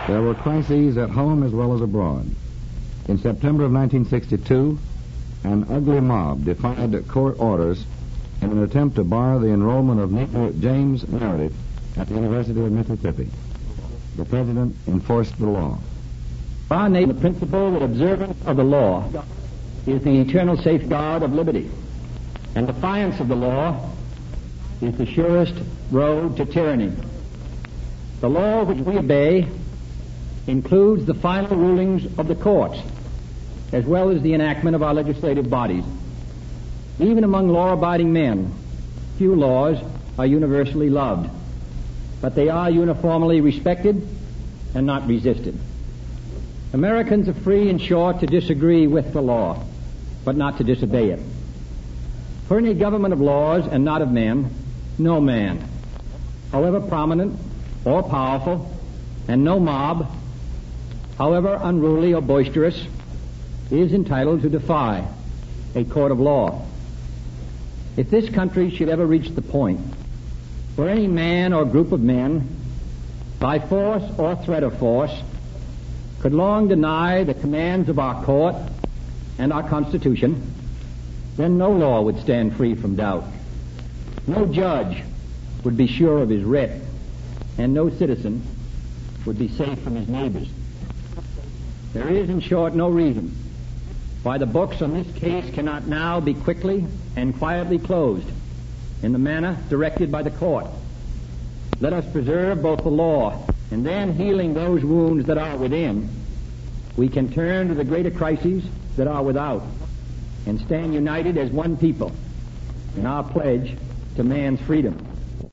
There were crises at home as well as abroad. In September of 1962, an ugly mob defied court orders in an attempt to bar the enrollment of Negro James Meredith at the University of Mississippi. The President enforced the law. Our nation, the principle that observance of the law is the eternal safeguard of liberty, and defiance of the law is the surest road to tyranny. The law which we obey includes the final rulings of the courts, as well as the enactment of our legislative bodies. Even among law-abiding men, few laws are universally loved, but they are uniformly respected and not resisted. Americans are free, in short, to disagree with the law, but not to disobey it. For in a government of laws and not of men, no man, however prominent or powerful, and no mob, however unruly or boisterous, is entitled to defy a court of law. If this country should ever reach the point where any man or group of men, by force or threat of force, could long deny the commands of our court and our Constitution, then no law would stand free from doubt. No judge would be sure of his writ, and no citizen would be safe from his neighbors. There is, in short, no reason why the books on this case cannot now be quickly and quietly closed in the manner directed by the court. Let us preserve both the law, and then, healing those wounds that are within, we can turn to the greater crises that are without and stand united as one people in our pledge to man's freedom.